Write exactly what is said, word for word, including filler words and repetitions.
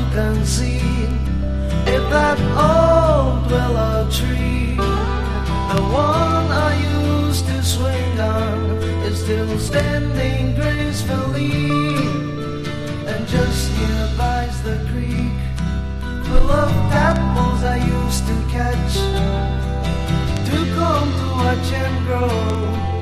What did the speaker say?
can see if that old willow tree, the one I used to swing on, is still standing gracefully. And just nearby's the creek, full of tadpoles I used to catch, to come to watch and grow.